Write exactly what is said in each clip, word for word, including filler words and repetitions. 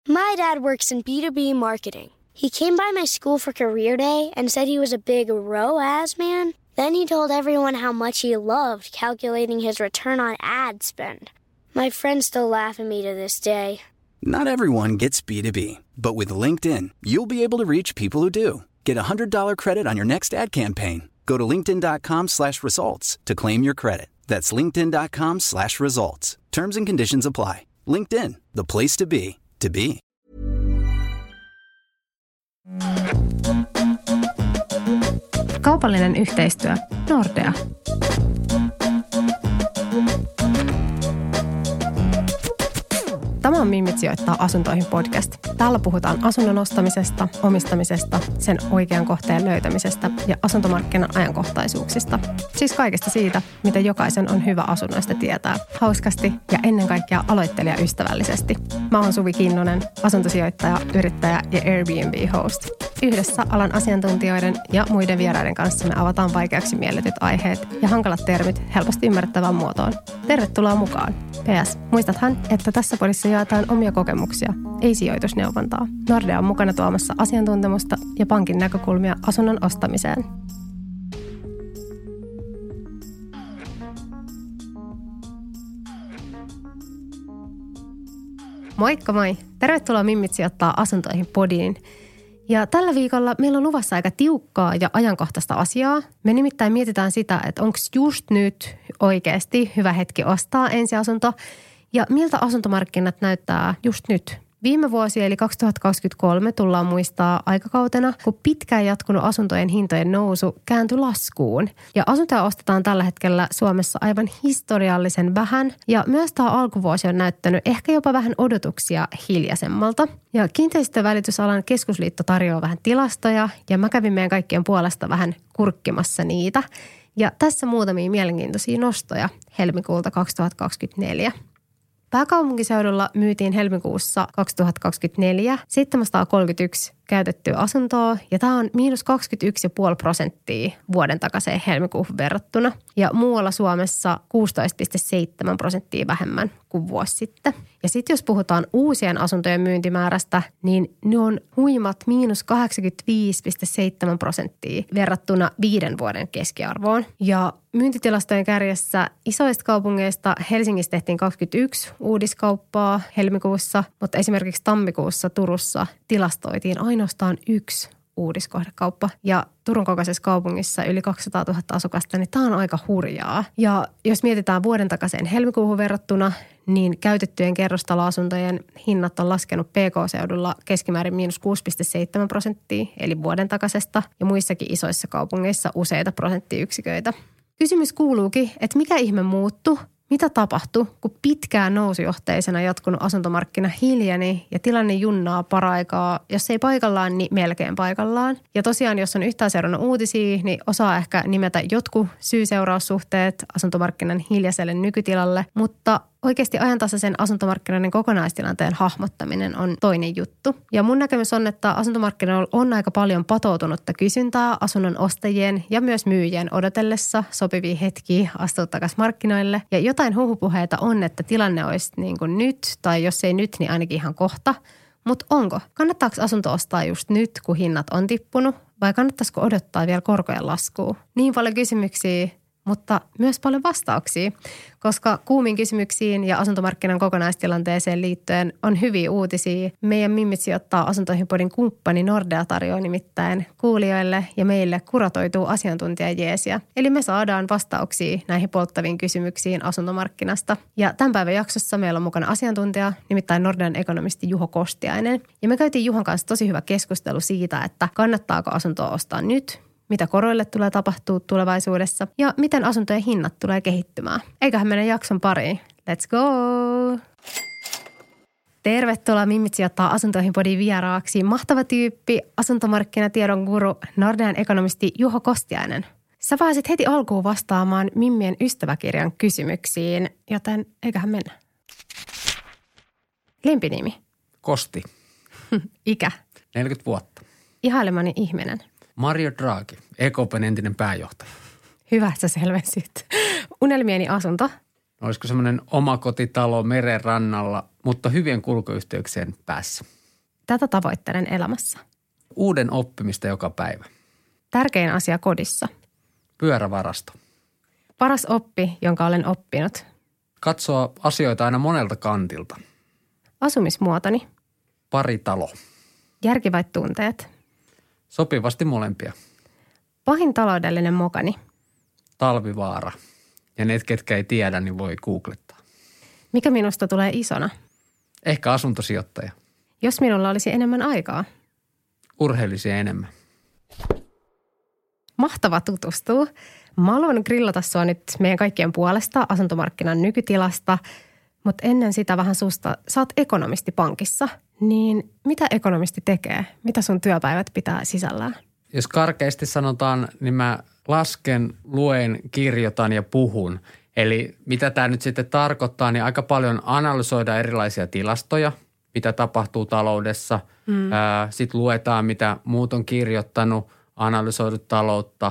My dad works in B two B marketing. He came by my school for career day and said he was a big R O A S man. Then he told everyone how much he loved calculating his return on ad spend. My friends still laugh at me to this day. Not everyone gets B two B, but with LinkedIn, you'll be able to reach people who do. Get a one hundred dollars credit on your next ad campaign. Go to linkedin.com slash results to claim your credit. That's linkedin.com slash results. Terms and conditions apply. LinkedIn, the place to be, to be. Kaupallinen yhteistyö. Nordea. Tämä on Mimmit sijoittaa asuntoihin podcast. Täällä puhutaan asunnon ostamisesta, omistamisesta, sen oikean kohteen löytämisestä ja asuntomarkkinan ajankohtaisuuksista. Siis kaikesta siitä, mitä jokaisen on hyvä asunnoista tietää. Hauskasti ja ennen kaikkea aloittelijaystävällisesti. Mä oon Suvi Kinnunen, asuntosijoittaja, yrittäjä ja Airbnb-host. Yhdessä alan asiantuntijoiden ja muiden vieraiden kanssa me avataan vaikeaksi mielletyt aiheet ja hankalat termit helposti ymmärrettävään muotoon. Tervetuloa mukaan! P S. Muistathan, että tässä podissa jaetaan omia kokemuksia, ei sijoitusneuvontaa. Nordea on mukana tuomassa asiantuntemusta ja pankin näkökulmia asunnon ostamiseen. Moikka moi! Tervetuloa Mimmit sijoittaa asuntoihin podiin. Ja tällä viikolla meillä on luvassa aika tiukkaa ja ajankohtaista asiaa. Me nimittäin mietitään sitä, että onko just nyt oikeasti hyvä hetki ostaa ensiasunto ja miltä asuntomarkkinat näyttää just nyt. Viime vuosi eli kaksituhattakaksikymmentäkolme tullaan muistaa aikakautena, kun pitkään jatkunut asuntojen hintojen nousu kääntyi laskuun. Ja asuntoja ostetaan tällä hetkellä Suomessa aivan historiallisen vähän. Ja myös tämä alkuvuosi on näyttänyt ehkä jopa vähän odotuksia hiljaisemmalta. Ja kiinteistövälitysalan keskusliitto tarjoaa vähän tilastoja ja mä kävin meidän kaikkien puolesta vähän kurkkimassa niitä. Ja tässä muutamia mielenkiintoisia nostoja helmikuulta kaksituhattakaksikymmentäneljä. Pääkaupunkiseudulla myytiin helmikuussa kaksituhattakaksikymmentäneljä seitsemänsataakolmekymmentäyksi käytettyä asuntoa ja tämä on miinus kaksikymmentäyksi pilkku viisi prosenttia vuoden takaiseen helmikuuhun verrattuna. Ja muualla Suomessa kuusitoista pilkku seitsemän prosenttia vähemmän kuin vuosi sitten. Ja sitten jos puhutaan uusien asuntojen myyntimäärästä, niin ne on huimat miinus kahdeksankymmentäviisi pilkku seitsemän prosenttia verrattuna viiden vuoden keskiarvoon. Ja myyntitilastojen kärjessä isoista kaupungeista Helsingissä tehtiin kaksikymmentäyksi uudiskauppaa helmikuussa, mutta esimerkiksi tammikuussa Turussa tilastoitiin ainoastaan yksi uudiskohdekauppa. Ja Turun kokoisessa kaupungissa yli kaksisataatuhatta asukasta, niin tämä on aika hurjaa. Ja jos mietitään vuoden takaiseen helmikuuhun verrattuna, niin käytettyjen kerrostaloasuntojen hinnat on laskenut P K-seudulla keskimäärin miinus kuusi pilkku seitsemän prosenttia, eli vuoden takaisesta, ja muissakin isoissa kaupungeissa useita prosenttiyksiköitä. Kysymys kuuluukin, että mikä ihme muuttui? Mitä tapahtui, kun pitkään nousujohteisena jatkunut asuntomarkkina hiljeni ja tilanne junnaa paraikaa, jos ei paikallaan, niin melkein paikallaan. Ja tosiaan, jos on yhtään seurannut uutisia, niin osaa ehkä nimetä jotkut syy-seuraussuhteet asuntomarkkinan hiljaiselle nykytilalle, mutta oikeasti ajantasaisen asuntomarkkinoiden kokonaistilanteen hahmottaminen on toinen juttu. Ja mun näkemys on, että asuntomarkkinoilla on aika paljon patoutunutta kysyntää asunnon ostajien ja myös myyjien odotellessa sopivia hetkiä astua takaisin markkinoille. Ja jotain huhupuheita on, että tilanne olisi niin kuin nyt, tai jos ei nyt, niin ainakin ihan kohta. Mutta onko? Kannattaako asunto ostaa just nyt, kun hinnat on tippunut, vai kannattaisiko odottaa vielä korkojen laskua? Niin paljon kysymyksiä, mutta myös paljon vastauksia, koska kuumiin kysymyksiin ja asuntomarkkinan kokonaistilanteeseen liittyen on hyviä uutisia. Meidän Mimmit sijoittaa asuntoihin podin kumppani Nordea tarjoaa nimittäin kuulijoille ja meille kuratoituu asiantuntijajeesiä. Eli me saadaan vastauksia näihin polttaviin kysymyksiin asuntomarkkinasta. Ja tämän päivän jaksossa meillä on mukana asiantuntija, nimittäin Nordean ekonomisti Juho Kostiainen. Ja me käytiin Juhon kanssa tosi hyvä keskustelu siitä, että kannattaako asuntoa ostaa nyt, mitä koroille tulee tapahtua tulevaisuudessa ja miten asuntojen hinnat tulee kehittymään. Eiköhän mennä jakson pariin. Let's go! Tervetuloa Mimmit sijoittaa asuntoihin podin vieraaksi. Mahtava tyyppi, asuntomarkkinatiedon guru, Nordean ekonomisti Juho Kostiainen. Sä pääsit heti alkuun vastaamaan Mimmien ystäväkirjan kysymyksiin, joten eiköhän mennä. Lempinimi? Kosti. Ikä? neljäkymmentä vuotta. Ihailemani ihminen? Mario Draghi, E K P:n entinen pääjohtaja. Hyvä, että sä selvensit. Unelmieni asunto? Olisiko semmoinen omakotitalo meren rannalla, mutta hyvien kulkuyhteyksien päässä? Tätä tavoittelen elämässä. Uuden oppimista joka päivä. Tärkein asia kodissa. Pyörävarasto. Paras oppi, jonka olen oppinut. Katsoa asioita aina monelta kantilta. Asumismuotoni. Paritalo. Järkivät tunteet. Sopivasti molempia. Pahin taloudellinen mokani. Talvivaara. Ja ne, ketkä ei tiedä, niin voi googlettaa. Mikä minusta tulee isona? Ehkä asuntosijoittaja. Jos minulla olisi enemmän aikaa. Urheilisi enemmän. Mahtava tutustua. Mä haluan grillata sua nyt meidän kaikkien puolesta asuntomarkkinan nykytilasta, mutta ennen sitä vähän susta. Sä oot ekonomisti pankissa, niin mitä ekonomisti tekee? Mitä sun työpäivät pitää sisällään? Jos karkeasti sanotaan, niin mä lasken, luen, kirjoitan ja puhun. Eli mitä tämä nyt sitten tarkoittaa, niin aika paljon analysoidaan erilaisia tilastoja, mitä tapahtuu taloudessa. Mm. Sitten luetaan, mitä muut on kirjoittanut, analysoidut taloutta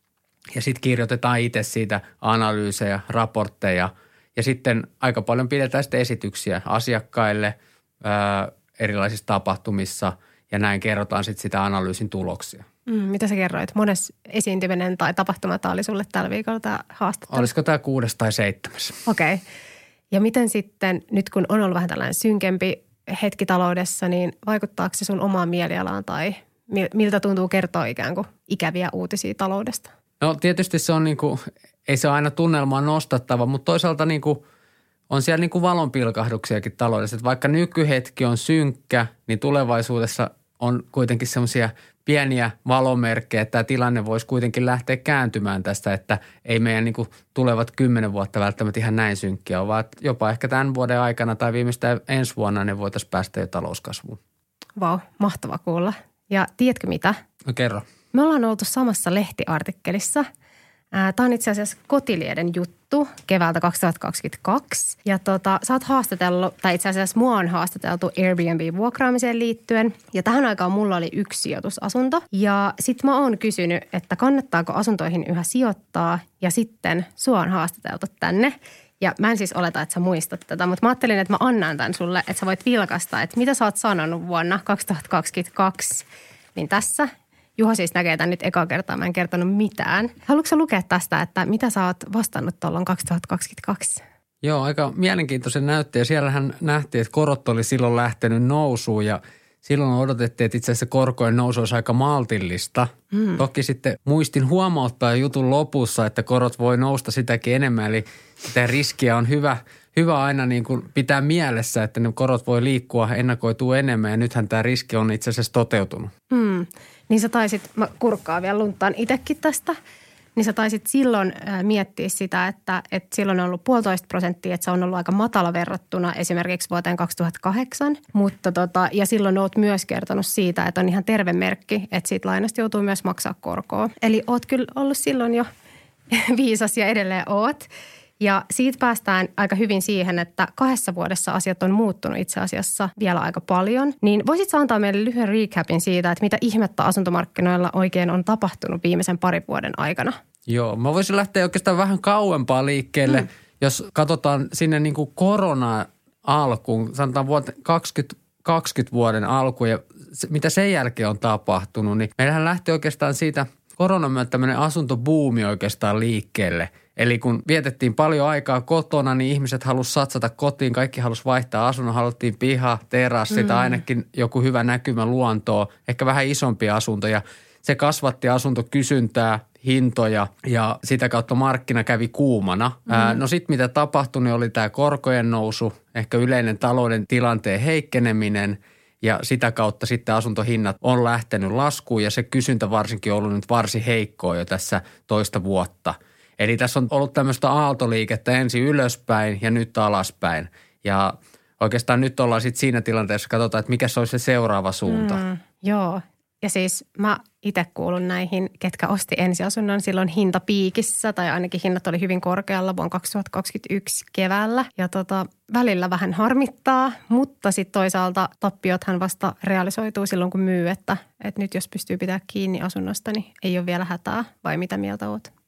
ja sitten kirjoitetaan itse siitä analyysejä, raportteja ja sitten aika paljon pidetään sitten esityksiä asiakkaille ää, erilaisissa tapahtumissa ja näin kerrotaan sitten sitä analyysin tuloksia. Mm, mitä sä kerroit? Mones esiintyminen tai tapahtuma tämä oli sulle tällä viikolla tämä haastattelu? Olisiko tämä kuudes tai seitsemäs? Okei. Okay. Ja miten sitten, nyt kun on ollut vähän tällainen synkempi hetki taloudessa, niin vaikuttaako se sun omaan mielialaan tai miltä tuntuu kertoa ikään kuin ikäviä uutisia taloudesta? No tietysti se on niin kuin, ei se ole aina tunnelmaa nostattava, mutta toisaalta niin kuin on siellä niin kuin valonpilkahduksiakin taloudessa. Että vaikka nykyhetki on synkkä, niin tulevaisuudessa on kuitenkin semmoisia pieniä valomerkkejä, että tämä tilanne voisi kuitenkin lähteä kääntymään tästä, että ei meidän niin kuin tulevat kymmenen vuotta välttämättä ihan näin synkkiä ole, vaan jopa ehkä tämän vuoden aikana tai viimeistään ensi vuonna ne voitaisiin päästä jo talouskasvuun. Vau, mahtava kuulla. Ja tiedätkö mitä? No kerro. Me ollaan oltu samassa lehtiartikkelissa. Tämä on itse asiassa Kotilieden juttu keväältä kaksituhattakaksikymmentäkaksi. Ja tota, sä oot haastatellut, tai itse asiassa mua on haastateltu Airbnb-vuokraamiseen liittyen. Ja tähän aikaan mulla oli yksi sijoitusasunto. Ja sit mä oon kysynyt, että kannattaako asuntoihin yhä sijoittaa. Ja sitten sua on haastateltu tänne. Ja mä en siis oleta, että sä muistat tätä, mutta mä ajattelin, että mä annan tämän sulle, että sä voit vilkaista, että mitä sä oot sanonut vuonna kaksituhattakaksikymmentäkaksi. Niin tässä Juho siis näkee tämän nyt eka kertaa, mä en kertonut mitään. Haluatko sä lukea tästä, että mitä sä oot vastannut tuolloin kaksituhattakaksikymmentäkaksi? Joo, aika mielenkiintoisen näytti ja siellähän nähtiin, että korot oli silloin lähtenyt nousuun ja silloin odotettiin, että itse asiassa korkojen nousu olisi aika maltillista. Mm. Toki sitten muistin huomauttaa jutun lopussa, että korot voi nousta sitäkin enemmän, eli sitä riskiä on hyvä, hyvä aina niin kuin pitää mielessä, että ne korot voi liikkua, ennakoituu enemmän ja nythän tämä riski on itse asiassa toteutunut. Mm. Niin sä taisit, mä kurkkaan vielä lunttaan itsekin tästä, niin sä taisit silloin miettiä sitä, että, että silloin on ollut puolitoista prosenttia, että se on ollut aika matala verrattuna esimerkiksi vuoteen kaksituhattakahdeksan. Mutta tota, ja silloin oot myös kertonut siitä, että on ihan terve merkki, että siitä lainasta joutuu myös maksaa korkoa. Eli oot kyllä ollut silloin jo viisas ja edelleen oot. Ja siitä päästään aika hyvin siihen, että kahdessa vuodessa asiat on muuttunut itse asiassa vielä aika paljon. Niin voisitko antaa meille lyhyen recapin siitä, että mitä ihmettä asuntomarkkinoilla oikein on tapahtunut viimeisen parin vuoden aikana? Joo, mä voisin lähteä oikeastaan vähän kauempaa liikkeelle, mm. jos katsotaan sinne niin kuin korona-alkuun, sanotaan vuoteen kaksituhattakaksikymmentä vuoden alkuun ja se, mitä sen jälkeen on tapahtunut, niin meillähän lähti oikeastaan siitä koronan myötä tämmöinen asuntobuumi oikeastaan liikkeelle. Eli kun vietettiin paljon aikaa kotona, niin ihmiset halusivat satsata kotiin, kaikki halusivat vaihtaa asunnon, haluttiin piha, terassi tai mm. ainakin joku hyvä näkymä luontoa, ehkä vähän isompia asuntoja. Se kasvatti asuntokysyntää, hintoja ja sitä kautta markkina kävi kuumana. Mm. Ää, no sitten mitä tapahtui, niin oli tämä korkojen nousu, ehkä yleinen talouden tilanteen heikkeneminen ja sitä kautta sitten asuntohinnat on lähtenyt laskuun ja se kysyntä varsinkin on ollut nyt varsin heikkoa jo tässä toista vuotta. Eli tässä on ollut tämmöistä aaltoliikettä ensin ylöspäin ja nyt alaspäin. Ja oikeastaan nyt ollaan sitten siinä tilanteessa, katsotaan, että mikä se olisi se seuraava suunta. Mm, joo. Ja siis mä itse kuulun näihin, ketkä osti ensiasunnon silloin hintapiikissä tai ainakin hinnat oli hyvin korkealla vuonna kaksituhattakaksikymmentäyksi keväällä. Ja tota, välillä vähän harmittaa, mutta sitten toisaalta tappiothan vasta realisoituu silloin kun myy, että, että nyt jos pystyy pitää kiinni asunnosta, niin ei ole vielä hätää vai mitä mieltä oot?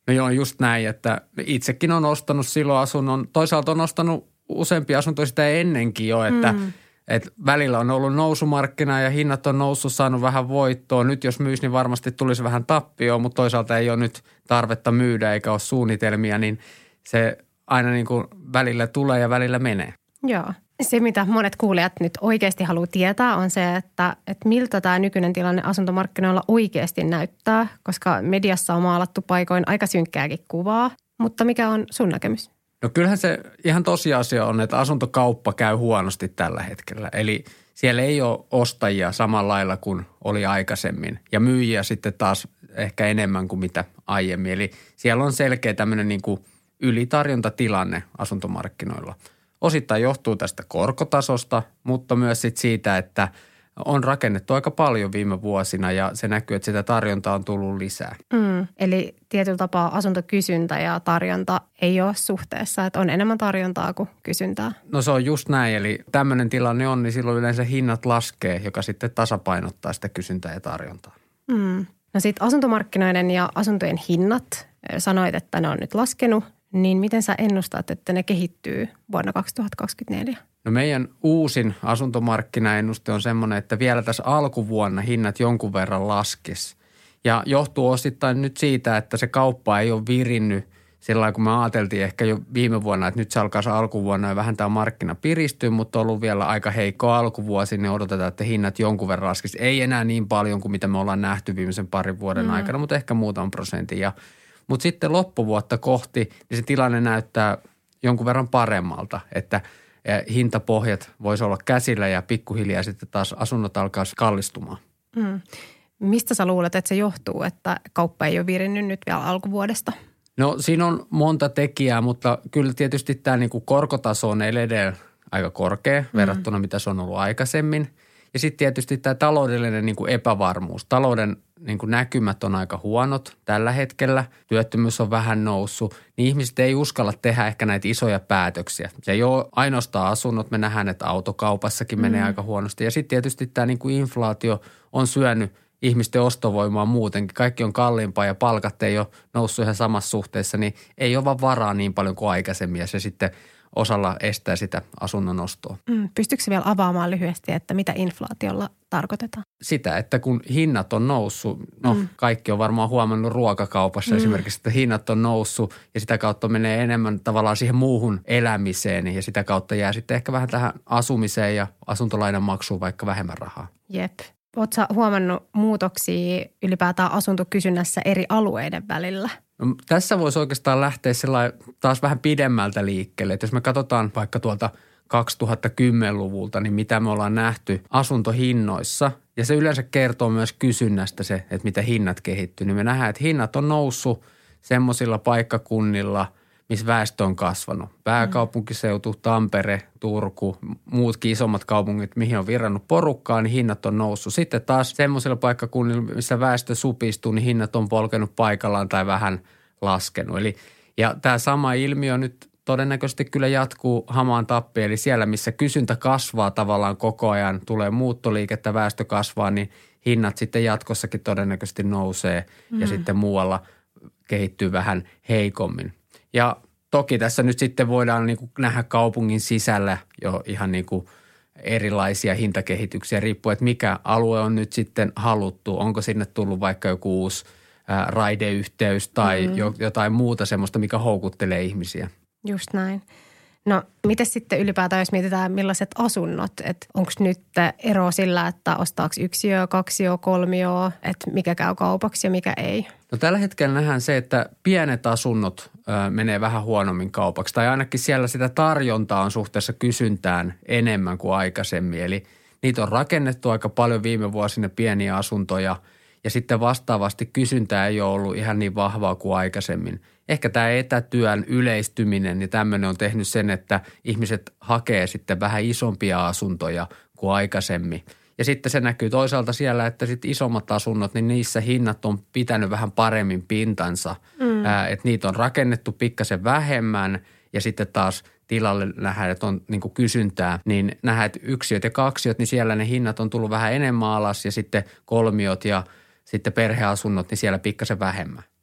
No joo, just näin, että itsekin on ostanut silloin asunnon. Toisaalta on ostanut useampia asuntoja sitä ennenkin jo, että mm. et välillä on ollut nousumarkkina ja hinnat on noussut, saanut vähän voittoa. Nyt jos myisi, niin varmasti tulisi vähän tappioon, mutta toisaalta ei ole nyt tarvetta myydä eikä ole suunnitelmia, niin se aina niin kuin välillä tulee ja välillä menee. Joo. Se, mitä monet kuulijat nyt oikeasti haluaa tietää, on se, että, että miltä tämä nykyinen tilanne asuntomarkkinoilla oikeasti näyttää, koska mediassa on maalattu paikoin aika synkkääkin kuvaa. Mutta mikä on sun näkemys? No kyllähän se ihan tosiasia on, että asuntokauppa käy huonosti tällä hetkellä. Eli siellä ei ole ostajia samalla lailla kuin oli aikaisemmin ja myyjiä sitten taas ehkä enemmän kuin mitä aiemmin. Eli siellä on selkeä tämmöinen niin kuin ylitarjontatilanne asuntomarkkinoilla. Osittain johtuu tästä korkotasosta, mutta myös sit siitä, että on rakennettu aika paljon viime vuosina ja se näkyy, että sitä tarjontaa on tullut lisää. Mm, eli tietyllä tapaa asuntokysyntä ja tarjonta ei ole suhteessa, että on enemmän tarjontaa kuin kysyntää. No se on just näin, eli tämmöinen tilanne on, niin silloin yleensä hinnat laskee, joka sitten tasapainottaa sitä kysyntää ja tarjontaa. Mm. No sitten asuntomarkkinoiden ja asuntojen hinnat, sanoit, että ne on nyt laskenut. Niin miten sä ennustat, että ne kehittyy vuonna kaksituhattakaksikymmentäneljä? No meidän uusin asuntomarkkinaennuste on semmoinen, että vielä tässä alkuvuonna hinnat jonkun verran laskisi. Ja johtuu osittain nyt siitä, että se kauppa ei ole virinnyt sillä lailla, kun me ajateltiin ehkä jo viime vuonna, että nyt se alkaa se alkuvuonna ja vähän tämä markkina piristyy, mutta on ollut vielä aika heikko alkuvuosi, niin odotetaan, että hinnat jonkun verran laskisi. Ei enää niin paljon kuin mitä me ollaan nähty viimeisen parin vuoden mm. aikana, mutta ehkä muutaman prosentin. Ja mutta sitten loppuvuotta kohti, niin se tilanne näyttää jonkun verran paremmalta, että hintapohjat voisi olla käsillä ja pikkuhiljaa sitten taas asunnot alkaa kallistumaan. Mm. Mistä sä luulet, että se johtuu, että kauppa ei ole virinnyt nyt vielä alkuvuodesta? No siinä on monta tekijää, mutta kyllä tietysti tämä niin kuin korkotaso on edelleen aika korkea mm. verrattuna mitä se on ollut aikaisemmin. Ja sitten tietysti tämä taloudellinen niin kuin epävarmuus. Talouden niin kuin näkymät on aika huonot tällä hetkellä. Työttömyys on vähän noussut. Niin ihmiset ei uskalla tehdä ehkä näitä isoja päätöksiä. Se ei ole ainoastaan asunnot. Me nähdään, että autokaupassakin menee mm. aika huonosti. Ja sitten tietysti tämä niin kuin inflaatio on syönyt ihmisten ostovoimaa muutenkin. Kaikki on kalliimpaa ja palkat ei ole noussut ihan samassa suhteessa. Niin ei ole vaan varaa niin paljon kuin aikaisemmin ja se sitten osalla estää sitä asunnon ostoa. Mm, pystyykö se vielä avaamaan lyhyesti, että mitä inflaatiolla tarkoitetaan? Sitä, että kun hinnat on noussut, no mm. kaikki on varmaan huomannut ruokakaupassa mm. esimerkiksi, että hinnat on noussut ja sitä kautta menee enemmän tavallaan siihen muuhun elämiseen ja sitä kautta jää sitten ehkä vähän tähän asumiseen ja asuntolainan maksuun vaikka vähemmän rahaa. Jep. Oletko sä huomannut muutoksia ylipäätään asuntokysynnässä eri alueiden välillä? No, tässä voisi oikeastaan lähteä taas vähän pidemmältä liikkeelle. Että jos me katsotaan vaikka tuolta kaksituhattakymmenluvulta, niin mitä me ollaan nähty asuntohinnoissa. Ja se yleensä kertoo myös kysynnästä se, että miten hinnat kehittyy. Niin me nähdään, että hinnat on noussut semmoisilla paikkakunnilla, missä väestö on kasvanut. Pääkaupunkiseutu, Tampere, Turku, muutkin isommat kaupungit, mihin on virrannut porukkaa, niin hinnat on noussut. Sitten taas semmoisilla paikkakunnilla, missä väestö supistuu, niin hinnat on polkenut paikallaan tai vähän laskenut. Eli, ja tämä sama ilmiö nyt todennäköisesti kyllä jatkuu hamaan tappiin. Eli siellä, missä kysyntä kasvaa tavallaan koko ajan, tulee muuttoliikettä, väestö kasvaa, niin hinnat sitten jatkossakin todennäköisesti nousee mm. ja sitten muualla kehittyy vähän heikommin. Ja toki tässä nyt sitten voidaan niin kuin nähdä kaupungin sisällä jo ihan niin kuin erilaisia hintakehityksiä riippuen, että mikä alue on nyt sitten haluttu. Onko sinne tullut vaikka joku uusi ää, raideyhteys tai mm. jotain muuta semmoista, mikä houkuttelee ihmisiä. Just näin. No miten sitten ylipäätään, jos mietitään millaiset asunnot, että onko nyt ero sillä, että ostaako yksiö, kaksio, kolmio, että mikä käy kaupaksi ja mikä ei? No tällä hetkellä nähdään se, että pienet asunnot ö, menee vähän huonommin kaupaksi tai ainakin siellä sitä tarjontaa on suhteessa kysyntään enemmän kuin aikaisemmin. Eli niitä on rakennettu aika paljon viime vuosina pieniä asuntoja ja sitten vastaavasti kysyntää ei ole ollut ihan niin vahvaa kuin aikaisemmin. Ehkä tämä etätyön yleistyminen ja tämmöinen on tehnyt sen, että ihmiset hakee sitten vähän isompia asuntoja kuin aikaisemmin. Ja sitten se näkyy toisaalta siellä, että sitten isommat asunnot, niin niissä hinnat on pitänyt vähän paremmin pintansa. Mm. Ää, että niitä on rakennettu pikkasen vähemmän ja sitten taas tilalle nähdään, että on niin kuin kysyntää. Niin nähdään, että yksiöt ja kaksiot, niin siellä ne hinnat on tullut vähän enemmän alas ja sitten kolmiot ja sitten perheasunnot, niin siellä pikkasen vähemmän.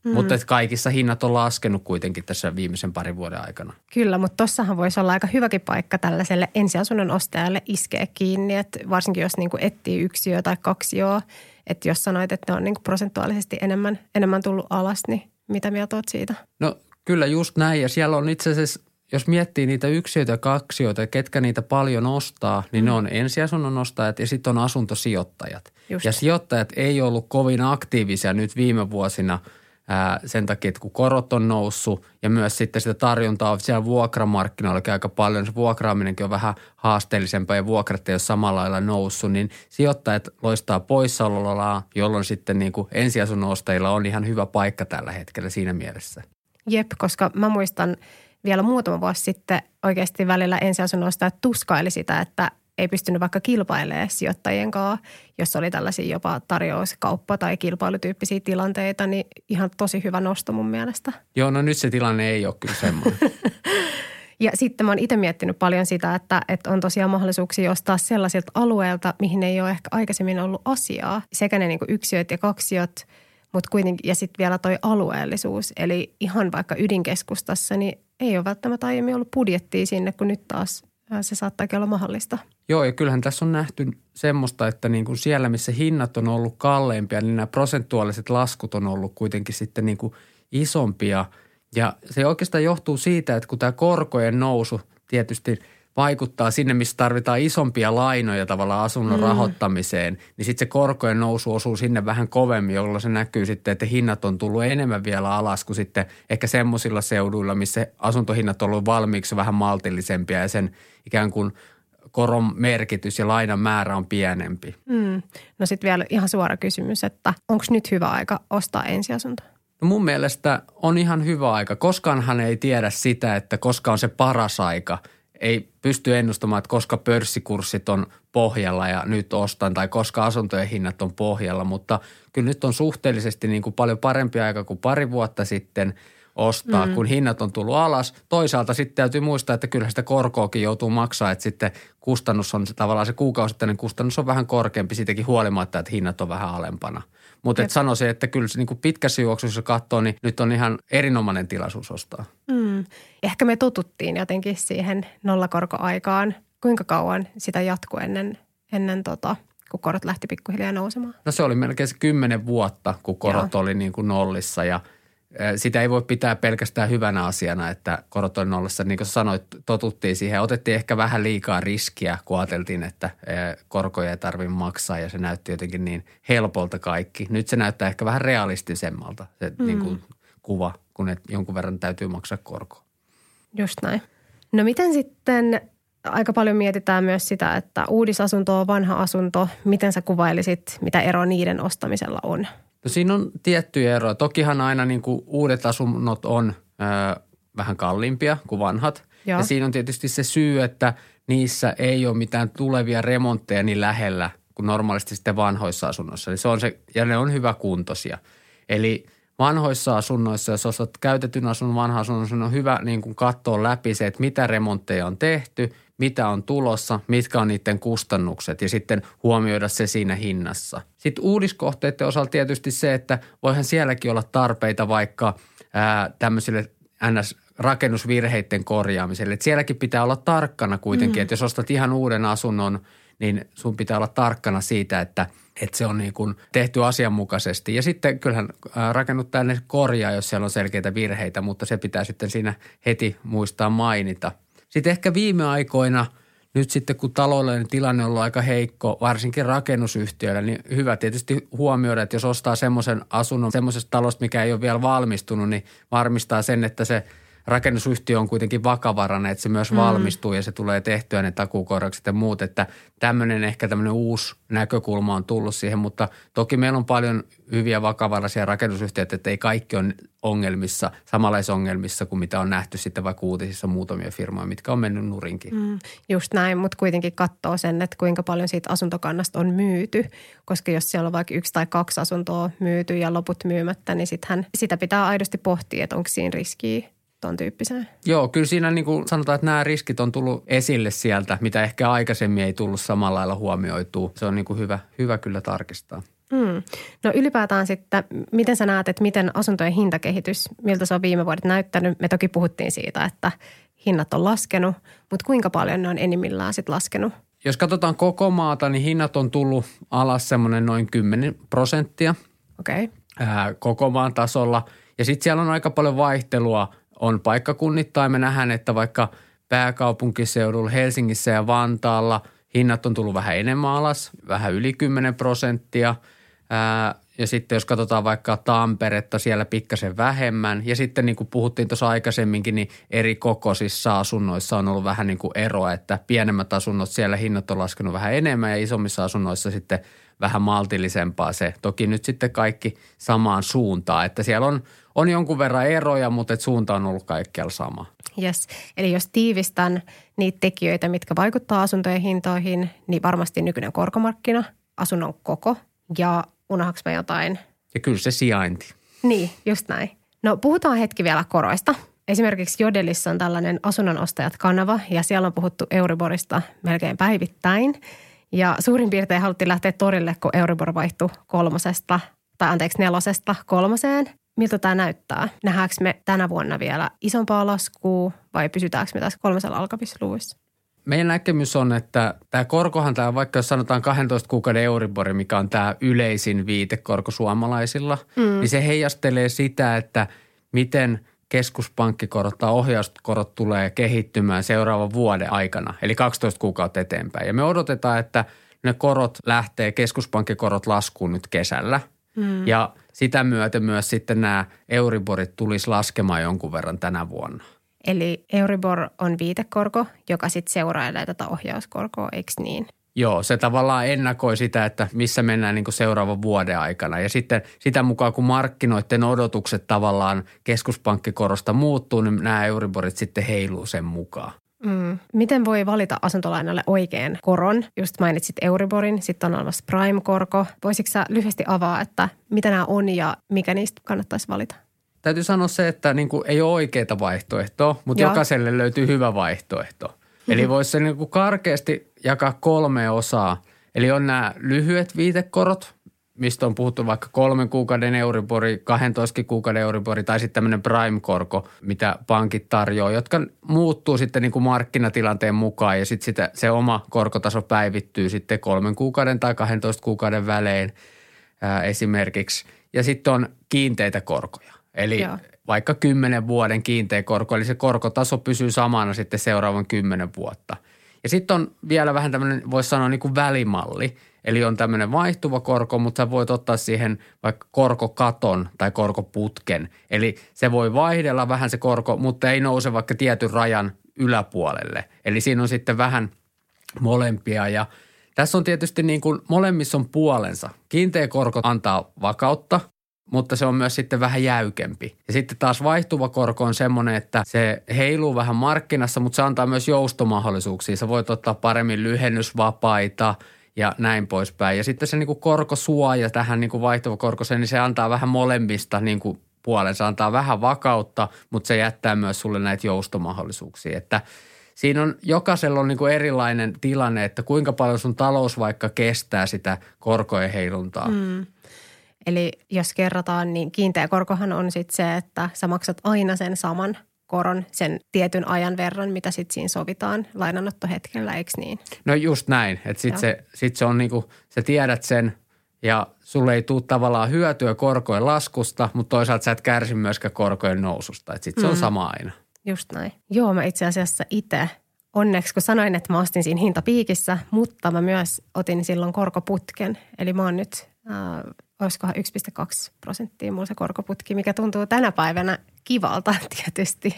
Mm. Mutta kaikissa hinnat on laskenut kuitenkin tässä viimeisen parin vuoden aikana. Kyllä, mutta tossahan voisi olla aika hyväkin paikka tällaiselle ensiasunnon ostajalle iskeä kiinni, että varsinkin jos niinku etsii yksiö tai kaksioa, että jos sanoit, että ne on niinku prosentuaalisesti enemmän, enemmän tullut alas, niin mitä mieltä olet siitä? No kyllä just näin, ja siellä on itse asiassa, jos miettii niitä yksiöitä ja kaksioita, ketkä niitä paljon ostaa, niin mm. ne on ensiasunnon ostajat ja sitten on asuntosijoittajat. Just. Ja sijoittajat ei ollut kovin aktiivisia nyt viime vuosina ää, sen takia, että kun korot on noussut ja myös sitten sitä tarjontaa on siellä vuokramarkkinoillakin aika paljon. Se vuokraaminenkin on vähän haasteellisempaa ja vuokrat ei ole samalla lailla noussut, niin sijoittajat loistaa poissaolollaan, jolloin sitten niin kuin ensiasunnon ostajilla on ihan hyvä paikka tällä hetkellä siinä mielessä. Jep, koska mä muistan vielä muutama vuosi sitten oikeasti välillä ensiasunnon ostajat tuskaili sitä, että ei pystynyt vaikka kilpailemaan sijoittajien kanssa, jos oli tällaisia jopa tarjouskauppa- tai kilpailutyyppisiä tilanteita, niin ihan tosi hyvä nosto mun mielestä. Joo, no nyt se tilanne ei ole kyllä semmoinen. Ja sitten mä oon itse miettinyt paljon sitä, että, että on tosiaan mahdollisuuksia ostaa sellaisilta alueilta, mihin ei ole ehkä aikaisemmin ollut asiaa. Sekä ne niin kuin yksiöt ja kaksiot, mutta kuitenkin, ja sitten vielä toi alueellisuus. Eli ihan vaikka ydinkeskustassa, niin ei ole välttämättä aiemmin ollut budjettia sinne, kun nyt taas se saattaakin olla mahdollista. Joo, ja kyllähän tässä on nähty semmoista, että niin kuin siellä, missä hinnat on ollut kalleimpia, niin nämä prosentuaaliset laskut on ollut kuitenkin sitten niin kuin isompia. Ja se oikeastaan johtuu siitä, että kun tämä korkojen nousu tietysti vaikuttaa sinne, missä tarvitaan isompia lainoja tavallaan asunnon mm. rahoittamiseen, niin sitten se korkojen nousu osuu sinne vähän kovemmin, jolloin se näkyy sitten, että hinnat on tullut enemmän vielä alas kuin sitten ehkä semmoisilla seuduilla, missä asuntohinnat on ollut valmiiksi vähän maltillisempia ja sen ikään kuin koron merkitys ja lainan määrä on pienempi. Mm. No sitten vielä ihan suora kysymys, että onko nyt hyvä aika ostaa ensiasunto? No mun mielestä on ihan hyvä aika. Koskaanhan ei tiedä sitä, että koska on se paras aika. Ei pysty ennustamaan, että koska pörssikurssit on pohjalla ja nyt ostan tai koska asuntojen hinnat on pohjalla, mutta kyllä nyt on suhteellisesti niin kuin paljon parempi aika kuin pari vuotta sitten ostaa, mm. kun hinnat on tullut alas. Toisaalta sitten täytyy muistaa, että kyllähän sitä korkoakin joutuu maksaa, että sitten kustannus on tavallaan se kuukausittainen kustannus on vähän korkeampi siitäkin huolimatta, että hinnat on vähän alempana. Mutta sanoisin, että kyllä se niin kuin pitkässä juoksussa katsoo, niin nyt on ihan erinomainen tilaisuus ostaa. Mm. Ehkä me totuttiin jotenkin siihen nollakorkoaikaan. Kuinka kauan sitä jatkui ennen, ennen tota, kun korot lähti pikkuhiljaa nousemaan? No se oli melkein se kymmenen vuotta, kun korot Joo. oli niin kuin nollissa ja sitä ei voi pitää pelkästään hyvänä asiana, että korot on nollassa. Niin kuin sanoit, totuttiin siihen. Otettiin ehkä vähän liikaa riskiä, kun ajateltiin, että korkoja ei tarvitse maksaa ja se näytti jotenkin niin helpolta kaikki. Nyt se näyttää ehkä vähän realistisemmalta se mm. niin kuin kuva, kun et jonkun verran täytyy maksaa korkoa. Just näin. No miten sitten, aika paljon mietitään myös sitä, että uudisasunto on vanha asunto. Miten sä kuvailisit, mitä ero niiden ostamisella on? No siinä on tiettyjä eroja. Tokihan aina niin kuin uudet asunnot on ö, vähän kalliimpia kuin vanhat. Joo. Ja siinä on tietysti se syy, että niissä ei ole mitään tulevia remontteja niin lähellä kuin normaalisti sitten vanhoissa asunnoissa. Eli se on se, ja ne on hyväkuntoisia. Eli vanhoissa asunnoissa, jos ostat käytetyn asunnon vanha asunnossa, niin on hyvä niin kuin katsoa läpi se, että mitä remontteja on tehty, mitä on tulossa, mitkä on niiden kustannukset ja sitten huomioida se siinä hinnassa. Sitten uudiskohteiden osalta tietysti se, että voihan sielläkin olla tarpeita vaikka ää, tämmöisille ns. Rakennusvirheiden korjaamiselle. Et sielläkin pitää olla tarkkana kuitenkin, mm. että jos ostat ihan uuden asunnon, niin sun pitää olla tarkkana siitä, että, että se on niin kuin tehty asianmukaisesti. Ja sitten kyllähän rakennuttaja ne korjaa, jos siellä on selkeitä virheitä, mutta se pitää sitten siinä heti muistaa mainita. Sitten ehkä viime aikoina, nyt sitten kun taloudellinen tilanne on ollut aika heikko, varsinkin rakennusyhtiöillä, niin hyvä tietysti huomioida, että jos ostaa semmoisen asunnon semmoisesta talosta, mikä ei ole vielä valmistunut, niin varmistaa sen, että se rakennusyhtiö on kuitenkin vakavarainen, että se myös mm. valmistuu ja se tulee tehtyä ne takuukorjaukset ja muut, että tämmöinen ehkä tämmöinen uusi näkökulma on tullut siihen, mutta toki meillä on paljon hyviä vakavaraisia rakennusyhtiöitä, että ei kaikki ole ongelmissa, samanlaisissa ongelmissa kuin mitä on nähty sitten vaikka uutisissa muutamia firmoja, mitkä on mennyt nurinkin. Mm, just näin, mutta kuitenkin katsoo sen, että kuinka paljon siitä asuntokannasta on myyty, koska jos siellä on vaikka yksi tai kaksi asuntoa myyty ja loput myymättä, niin sittenhän sitä pitää aidosti pohtia, että onko siinä riskiä tuon tyyppiseen. Joo, kyllä siinä niin kuin sanotaan, että nämä riskit on tullut esille sieltä, mitä ehkä aikaisemmin ei tullut samalla lailla huomioitua. Se on niin kuin hyvä, hyvä kyllä tarkistaa. Mm. No ylipäätään sitten, miten sä näet, että miten asuntojen hintakehitys, miltä se on viime vuodet näyttänyt? Me toki puhuttiin siitä, että hinnat on laskenut, mutta kuinka paljon ne on enimmillään sitten laskenut? Jos katsotaan koko maata, niin hinnat on tullut alas semmoinen noin kymmenen prosenttia Okei. Okay. koko maan tasolla. Ja sitten siellä on aika paljon vaihtelua, on paikkakunnittain. Me nähdään, että vaikka pääkaupunkiseudulla, Helsingissä ja Vantaalla hinnat on tullut vähän enemmän alas, vähän yli kymmenen prosenttia. Ää, ja sitten jos katsotaan vaikka Tamperetta, siellä pikkasen vähemmän. Ja sitten niin kuin puhuttiin tuossa aikaisemminkin, niin eri kokoisissa asunnoissa on ollut vähän niin kuin eroa, että pienemmät asunnot, siellä hinnat on laskenut vähän enemmän ja isommissa asunnoissa sitten vähän maltillisempaa se. Toki nyt sitten kaikki samaan suuntaan, että siellä on, on jonkun verran eroja, mutta et suunta on ollut kaikkialla sama. Yes. Eli jos tiivistän niitä tekijöitä, mitkä vaikuttaa asuntojen hintoihin, niin varmasti nykyinen korkomarkkina, asunnon koko ja unohdaks mä jotain? Ja kyllä se sijainti. Niin, just näin. No puhutaan hetki vielä koroista. Esimerkiksi Jodelissa on tällainen asunnonostajat-kanava ja siellä on puhuttu Euriborista melkein päivittäin. Ja suurin piirtein haluttiin lähteä torille, kun Euribor vaihtui kolmosesta, tai anteeksi nelosesta kolmoseen. Miltä tämä näyttää? Nähdäänkö me tänä vuonna vielä isompaa laskua vai pysytäänkö me tässä kolmosella alkavissa luvuissa? Meidän näkemys on, että tämä korkohan, tämä, vaikka jos sanotaan kahdentoista kuukauden Euribori, mikä on tämä yleisin viitekorko suomalaisilla, mm. niin se heijastelee sitä, että miten keskuspankkikorot tai ohjauskorot tulee kehittymään seuraavan vuoden aikana, eli kaksitoista kuukautta eteenpäin. Ja me odotetaan, että ne korot lähtee, keskuspankkikorot laskuun nyt kesällä. Mm. Ja sitä myöten myös sitten nämä Euriborit tulisi laskemaan jonkun verran tänä vuonna. Eli Euribor on viitekorko, joka sitten seurailee tätä ohjauskorkoa, eikö niin? Joo, se tavallaan ennakoi sitä, että missä mennään niin kuin seuraavan vuoden aikana. Ja sitten sitä mukaan, kun markkinoiden odotukset tavallaan keskuspankkikorosta muuttuu, niin nämä Euriborit sitten heiluu sen mukaan. Mm. Miten voi valita asuntolainalle oikean koron? Just mainitsit Euriborin, sitten on olemassa Prime-korko. Voisitko sä lyhyesti avaa, että mitä nämä on ja mikä niistä kannattaisi valita? Täytyy sanoa se, että niin kuin ei ole oikeaa vaihtoehtoa, mutta Joo. jokaiselle löytyy hyvä vaihtoehto. Mm-hmm. Eli voisi se niin kuin karkeasti jakaa kolme osaa. Eli on nämä lyhyet viitekorot, mistä on puhuttu vaikka kolmen kuukauden Euribori, kahdentoista kuukauden Euribori tai sitten tämmöinen Prime-korko, mitä pankit tarjoaa, jotka muuttuu sitten niin kuin markkinatilanteen mukaan ja sitten sitä, se oma korkotaso päivittyy sitten kolmen kuukauden tai kahdentoista kuukauden välein ää, esimerkiksi. Ja sitten on kiinteitä korkoja. Eli Joo. vaikka kymmenen vuoden kiinteä korko, eli se korkotaso pysyy samana sitten seuraavan kymmenen vuotta. Ja sitten on vielä vähän tämmöinen, voisi sanoa niin kuin välimalli. Eli on tämmöinen vaihtuva korko, mutta sä voit ottaa siihen vaikka korkokaton tai korkoputken. Eli se voi vaihdella vähän se korko, mutta ei nouse vaikka tietyn rajan yläpuolelle. Eli siinä on sitten vähän molempia ja tässä on tietysti niin kuin molemmissa on puolensa. Kiinteä korko antaa vakautta, mutta se on myös sitten vähän jäykempi. Ja sitten taas vaihtuva korko on semmoinen, että se heiluu vähän markkinassa, mutta se antaa myös joustomahdollisuuksia. Sä voit ottaa paremmin lyhennysvapaita ja näin poispäin. Ja sitten se niin kuin korkosuoja tähän niin kuin vaihtuvakorkoiseen, niin se antaa vähän molemmista niin kuin puolen. Se antaa vähän vakautta, mutta se jättää myös sulle näitä joustomahdollisuuksia. Että siinä on, jokaisella on niin kuin erilainen tilanne, että kuinka paljon sun talous vaikka kestää sitä korkojen heiluntaa. Mm. Eli jos kerrataan, niin kiinteä korkohan on sitten se, että sä maksat aina sen saman koron sen tietyn ajan verran, mitä sitten siinä sovitaan lainanottohetkellä, eikö niin? No just näin, että sitten se, sit se on niinku, sä tiedät sen ja sulle ei tule tavallaan hyötyä korkojen laskusta, mutta toisaalta sä et kärsi myöskään korkojen noususta, että sitten se on mm. sama aina. Just näin. Joo, mä itse asiassa itse onneksi, kun sanoin, että mä ostin siinä hintapiikissä, mutta mä myös otin silloin korkoputken, eli mä oon nyt äh, olisikohan yksi pilkku kaksi prosenttia mulla se korkoputki, mikä tuntuu tänä päivänä kivalta tietysti.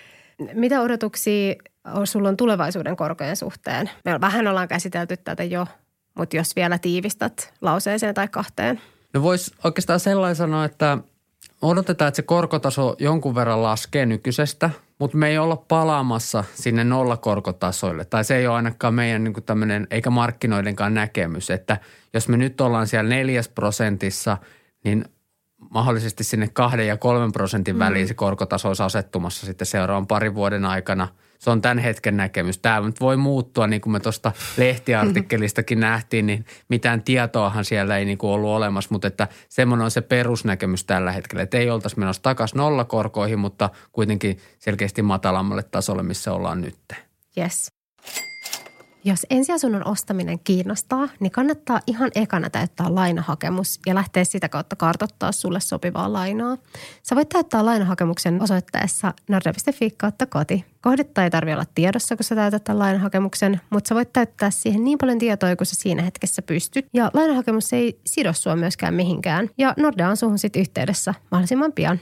Mitä odotuksia sulla on tulevaisuuden korkojen suhteen? Me vähän ollaan käsitelty tätä jo, mutta jos vielä tiivistät lauseeseen tai kahteen. No voisi oikeastaan sellainen sanoa, että odotetaan, että se korkotaso jonkun verran laskee nykyisestä, mutta me ei olla palaamassa sinne nollakorkotasoille. Tai se ei ole ainakaan meidän niin kuin tämmöinen, eikä markkinoidenkaan näkemys, että jos me nyt ollaan siellä neljäs prosentissa, niin mahdollisesti sinne kahden ja kolmen prosentin väliin se korkotaso olisi asettumassa sitten seuraavan parin vuoden aikana. Se on tämän hetken näkemys. Tämä nyt voi muuttua, niin kuin me tuosta lehtiartikkelistakin nähtiin, niin mitään tietoahan siellä ei niin kuin ollut olemassa, mutta että semmoinen on se perusnäkemys tällä hetkellä. Että ei oltaisi menossa takaisin nollakorkoihin, mutta kuitenkin selkeästi matalammalle tasolle, missä ollaan nyt. Yes. Jos ensiasunnon ostaminen kiinnostaa, niin kannattaa ihan ekana täyttää lainahakemus ja lähteä sitä kautta kartoittaa sulle sopivaa lainaa. Sä voit täyttää lainahakemuksen osoitteessa nordea piste fi kautta koti. Kohdetta ei tarvitse olla tiedossa, kun sä täytät tämän lainahakemuksen, mutta sä voit täyttää siihen niin paljon tietoa, kun sä siinä hetkessä pystyt. Ja lainahakemus ei sido sua myöskään mihinkään. Ja Nordea on suhun sit yhteydessä mahdollisimman pian.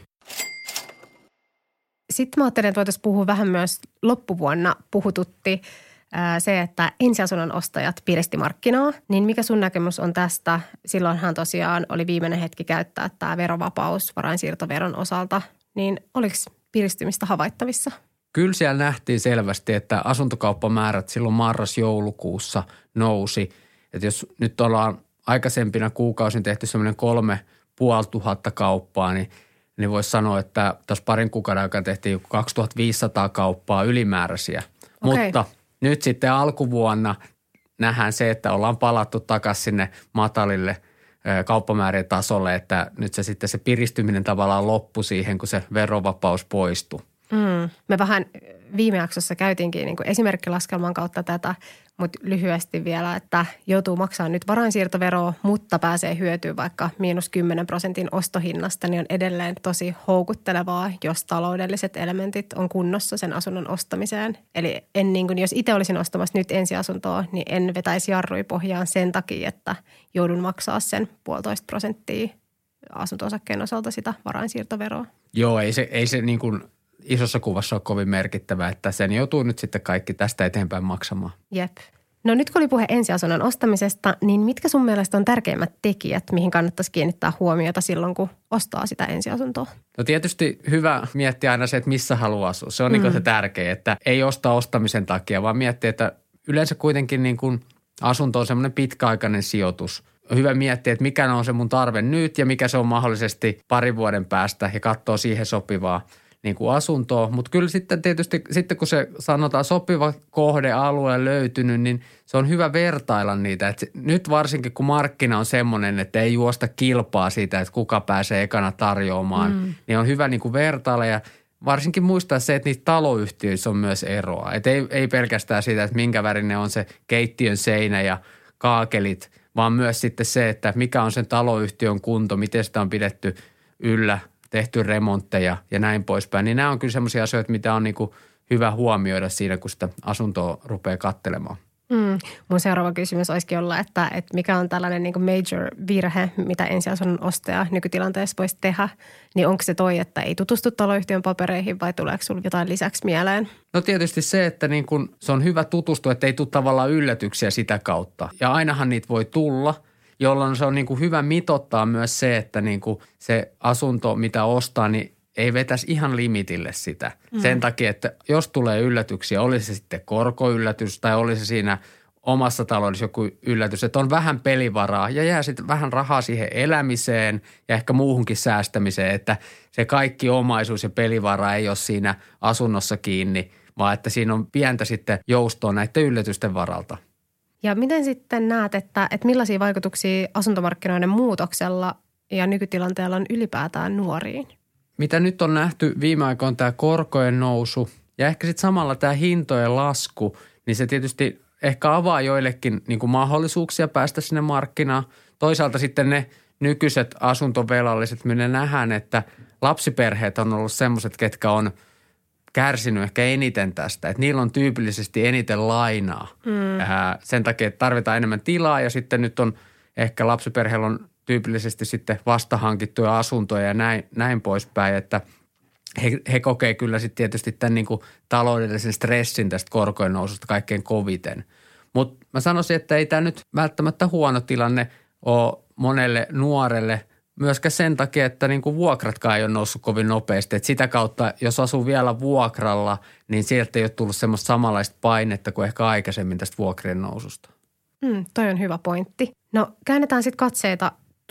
Sitten mä ajattelin, että voitaisiin puhua vähän myös loppuvuonna puhututti se, että ensiasunnon ostajat piristi markkinaa, niin mikä sun näkemys on tästä? Silloinhan tosiaan oli viimeinen hetki käyttää tämä verovapaus varainsiirtoveron osalta, niin oliko piristymistä havaittavissa? Kyllä siellä nähtiin selvästi, että asuntokauppamäärät silloin marras-joulukuussa nousi. Että jos nyt ollaan aikaisempina kuukausin tehty semmoinen kolme puoli tuhatta kauppaa, niin, niin voisi sanoa, että tässä parin kuukauden aikana tehtiin kaksituhattaviisisataa kauppaa ylimääräisiä. Okay. Mutta nyt sitten alkuvuonna nähdään se, että ollaan palattu takaisin sinne matalille kauppamäärien tasolle, että nyt se sitten se piristyminen tavallaan loppui siihen, kun se verovapaus poistui. Mm. Me vähän viime jaksossa käytiinkin niin kuin esimerkkilaskelman kautta tätä, mutta lyhyesti vielä, että joutuu maksamaan nyt varainsiirtoveroa, mutta pääsee hyötyä vaikka miinus kymmenen prosentin ostohinnasta, niin on edelleen tosi houkuttelevaa, jos taloudelliset elementit on kunnossa sen asunnon ostamiseen. Eli en, niin kuin, jos itse olisin ostamassa nyt ensiasuntoa, niin en vetäisi jarrui pohjaan sen takia, että joudun maksaa sen puolitoista prosenttia asunto-osakkeen osalta sitä varainsiirtoveroa. Joo, ei se, ei se niin kuin isossa kuvassa ole kovin merkittävää, että sen joutuu nyt sitten kaikki tästä eteenpäin maksamaan. Jep. No nyt kun oli puhe ensiasunnon ostamisesta, niin mitkä sun mielestä on tärkeimmät tekijät, mihin kannattaisi kiinnittää huomiota silloin, kun ostaa sitä ensiasuntoa? No tietysti hyvä miettiä aina se, että missä haluaa asua. Se on mm. niin kuin se tärkeä, että ei osta ostamisen takia, vaan miettiä, että yleensä kuitenkin niin kuin asunto on semmoinen pitkäaikainen sijoitus. On hyvä miettiä, että mikä on se mun tarve nyt ja mikä se on mahdollisesti parin vuoden päästä ja katsoa siihen sopivaa niin kuin asuntoa. Mutta kyllä sitten tietysti, sitten kun se sanotaan sopiva kohdealue löytynyt, niin se on hyvä vertailla niitä. Et nyt varsinkin kun markkina on semmoinen, että ei juosta kilpaa siitä, että kuka pääsee ekana tarjoamaan, mm. niin on hyvä niin kuin vertailla ja varsinkin muistaa se, että niitä taloyhtiöissä on myös eroa. Että ei, ei pelkästään siitä, että minkä värinen on se keittiön seinä ja kaakelit, vaan myös sitten se, että mikä on sen taloyhtiön kunto, miten sitä on pidetty yllä, tehty remontteja ja näin poispäin. Niin nämä on kyllä semmoisia asioita, mitä on niin kuin hyvä huomioida siinä, kun sitä asuntoa rupeaa katselemaan. Mm. Mun seuraava kysymys olisikin olla, että, että mikä on tällainen niin kuin major virhe, mitä ensiasunnon ostaja nykytilanteessa voisi tehdä. Niin onko se toi, että ei tutustu taloyhtiön papereihin vai tuleeko sinulle jotain lisäksi mieleen? No tietysti se, että niin kun se on hyvä tutustua, että ei tule tavallaan yllätyksiä sitä kautta. Ja ainahan niitä voi tulla, jolloin se on niin kuin hyvä mitottaa myös se, että niin kuin se asunto, mitä ostaa, niin ei vetäisi ihan limitille sitä. Mm. Sen takia, että jos tulee yllätyksiä, olisi se sitten korkoyllätys tai olisi se siinä omassa taloudessa joku yllätys, että on vähän pelivaraa ja jää sitten vähän rahaa siihen elämiseen ja ehkä muuhunkin säästämiseen, että se kaikki omaisuus ja pelivara ei ole siinä asunnossa kiinni, vaan että siinä on pientä sitten joustoa näiden yllätysten varalta. Ja miten sitten näet, että, että millaisia vaikutuksia asuntomarkkinoiden muutoksella ja nykytilanteella on ylipäätään nuoriin? Mitä nyt on nähty viime aikoina on tämä korkojen nousu ja ehkä sitten samalla tämä hintojen lasku, niin se tietysti ehkä avaa joillekin niin kuin mahdollisuuksia päästä sinne markkinaan. Toisaalta sitten ne nykyiset asuntovelalliset, me nähdään, että lapsiperheet on ollut semmoiset, ketkä on kärsinyt ehkä eniten tästä. Että niillä on tyypillisesti eniten lainaa. Mm. Ää, sen takia, että tarvitaan enemmän tilaa ja sitten nyt on ehkä lapsiperheellä on tyypillisesti sitten vastahankittuja asuntoja ja näin, näin poispäin, että he, he kokee kyllä sitten tietysti tämän niin kuin taloudellisen stressin tästä korkojen noususta kaikkein koviten. Mutta mä sanoisin, että ei tämä nyt välttämättä huono tilanne ole monelle nuorelle myöskään sen takia, että niin kuin vuokratkaan ei ole noussut kovin nopeasti. Et sitä kautta, jos asuu vielä vuokralla, niin sieltä ei ole tullut semmoista samanlaista painetta kuin ehkä aikaisemmin tästä vuokrien noususta. Mm, toi on hyvä pointti. No käännetään sitten katseita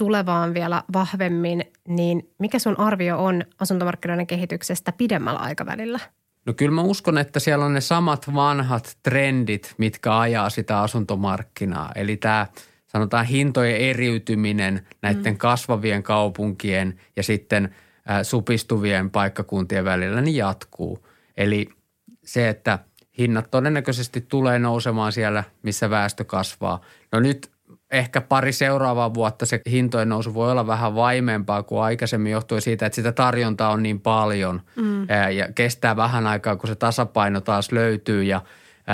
tulevaan vielä vahvemmin, niin mikä sun arvio on asuntomarkkinoiden kehityksestä pidemmällä aikavälillä? No kyllä mä uskon, että siellä on ne samat vanhat trendit, mitkä ajaa sitä asuntomarkkinaa. Eli tämä sanotaan hintojen eriytyminen näiden mm. kasvavien kaupunkien ja sitten äh, supistuvien paikkakuntien välillä, niin jatkuu. Eli se, että hinnat todennäköisesti tulee nousemaan siellä, missä väestö kasvaa. No nyt ehkä pari seuraavaa vuotta se hintojen nousu voi olla vähän vaimeempaa kuin aikaisemmin johtuen siitä, että sitä tarjontaa on niin paljon mm. ää, ja kestää vähän aikaa, kun se tasapaino taas löytyy ja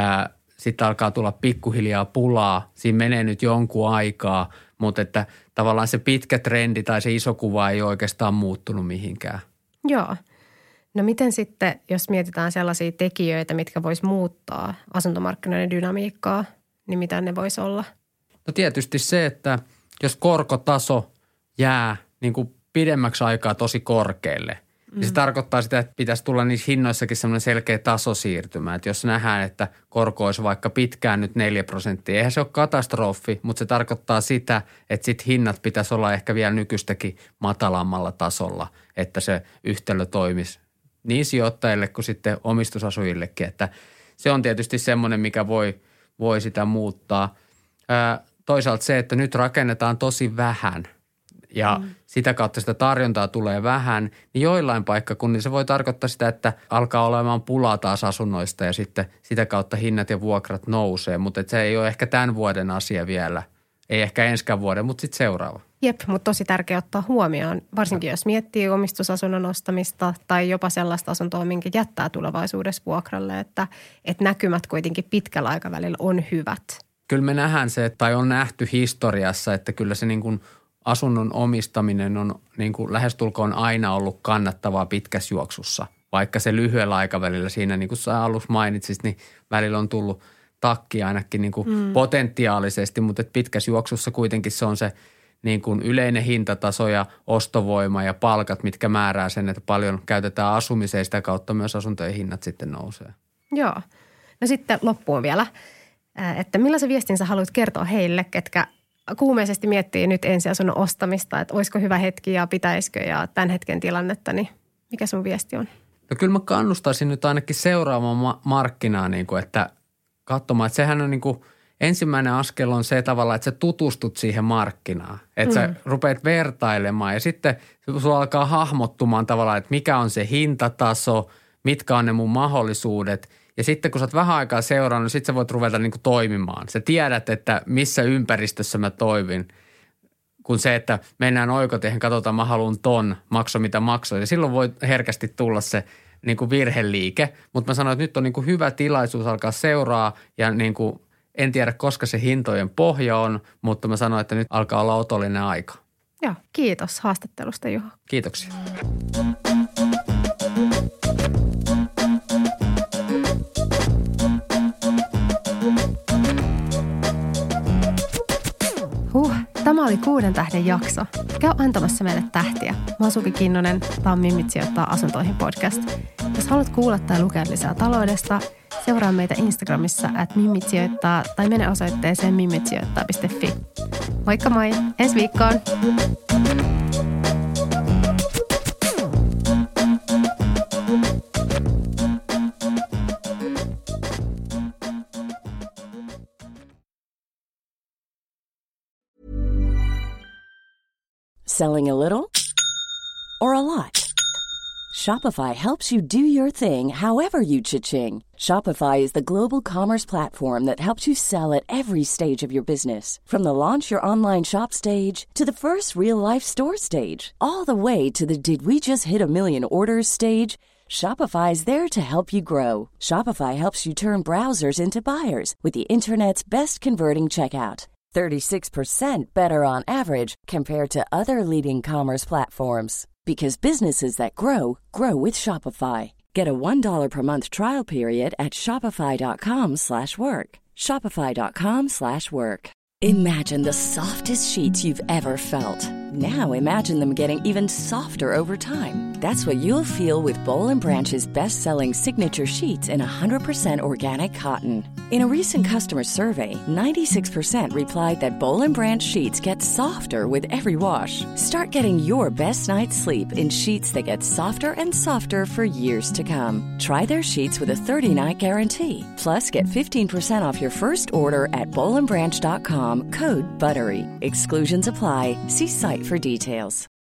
sitten alkaa tulla pikkuhiljaa pulaa. Siinä menee nyt jonkun aikaa, mutta että tavallaan se pitkä trendi tai se iso kuva ei oikeastaan muuttunut mihinkään. Joo. No miten sitten, jos mietitään sellaisia tekijöitä, mitkä vois muuttaa asuntomarkkinoiden dynamiikkaa, niin mitä ne vois olla? No tietysti se, että jos korkotaso jää niin kuin pidemmäksi aikaa tosi korkealle, mm. niin se tarkoittaa sitä, että pitäisi tulla niissä hinnoissakin semmoinen selkeä tasosiirtymä. Että jos nähdään, että korko olisi vaikka pitkään nyt neljä prosenttia, eihän se ole katastrofi, mutta se tarkoittaa sitä, että sitten hinnat pitäisi olla ehkä vielä nykyistäkin matalammalla tasolla, että se yhtälö toimisi niin sijoittajille kuin sitten omistusasujillekin. Että se on tietysti semmoinen, mikä voi, voi sitä muuttaa. Ää, toisaalta se, että nyt rakennetaan tosi vähän ja mm. sitä kautta sitä tarjontaa tulee vähän, niin joillain paikkakunnilla se voi tarkoittaa sitä, että alkaa olemaan pulaa taas asunnoista ja sitten sitä kautta hinnat ja vuokrat nousee, mutta se ei ole ehkä tämän vuoden asia vielä, ei ehkä enskään vuoden, mutta sitten seuraava. Jep, mutta tosi tärkeää ottaa huomioon, varsinkin jos miettii omistusasunnon ostamista tai jopa sellaista asuntoa, minkä jättää tulevaisuudessa vuokralle, että, että näkymät kuitenkin pitkällä aikavälillä on hyvät. Kyllä me nähdään se, tai on nähty historiassa, että kyllä se niin kuin asunnon omistaminen on niin kuin lähestulkoon aina ollut kannattavaa pitkässä juoksussa. Vaikka se lyhyellä aikavälillä siinä, niin kuin sä alussa mainitsit, niin välillä on tullut takki ainakin niin kuin mm. potentiaalisesti, mutta pitkässä juoksussa kuitenkin se on se niin kuin yleinen hintataso ja ostovoima ja palkat, mitkä määrää sen, että paljon käytetään asumiseen, sitä kautta myös asuntojen hinnat sitten nousee. Joo. No sitten loppuun vielä, että millaisen viestin sä haluat kertoa heille, ketkä kuumeisesti miettii nyt ensiasunnon ostamista, että olisiko hyvä hetki ja pitäisikö ja tämän hetken tilannetta, niin mikä sun viesti on? No kyllä mä kannustaisin nyt ainakin seuraamaan ma- markkinaa, niin kuin, että katsomaan, että sehän on niin kuin ensimmäinen askel on se tavalla, että sä tutustut siihen markkinaan, että mm. sä rupeat vertailemaan ja sitten sulla alkaa hahmottumaan tavallaan, että mikä on se hintataso, mitkä on ne mun mahdollisuudet. Ja sitten kun sä oot vähän aikaa seurannut, niin sitten sä voit ruveta niin kuin toimimaan. Sä tiedät, että missä ympäristössä mä toimin, kun se, että mennään oikotehen, katsotaan mä haluan ton, makso mitä maksaa. Ja silloin voi herkästi tulla se niin kuin virheliike. Mutta mä sanoin, että nyt on niin kuin hyvä tilaisuus alkaa seuraa ja niin kuin en tiedä, koska se hintojen pohja on, mutta mä sanoin, että nyt alkaa olla otollinen aika. Joo, kiitos haastattelusta, Juha. Kiitoksia. Huh, tämä oli kuuden tähden jakso. Käy antamassa meille tähtiä. Mä oon Suki Kinnunen, tää on Mimmit sijoittaa asuntoihin podcast. Jos haluat kuulla tai lukea lisää taloudesta, seuraa meitä Instagramissa at Mimmit sijoittaa tai mene osoitteeseen mimmitsijoittaa piste fi. Moikka moi, ensi viikkoon! Selling a little or a lot? Shopify helps you do your thing however you cha-ching. Shopify is the global commerce platform that helps you sell at every stage of your business. From the launch your online shop stage to the first real-life store stage, all the way to the did we just hit a million orders stage. Shopify is there to help you grow. Shopify helps you turn browsers into buyers with the internet's best converting checkout. thirty-six percent better on average compared to other leading commerce platforms. Because businesses that grow, grow with Shopify. Get a one dollar per month trial period at shopify.com slash work. Shopify.com slash work. Imagine the softest sheets you've ever felt. Now imagine them getting even softer over time. That's what you'll feel with Boll and Branch's best-selling signature sheets in one hundred percent organic cotton. In a recent customer survey, ninety-six percent replied that Boll and Branch sheets get softer with every wash. Start getting your best night's sleep in sheets that get softer and softer for years to come. Try their sheets with a thirty-night guarantee. Plus, get fifteen percent off your first order at boll and branch dot com, code BUTTERY. Exclusions apply. See site for details.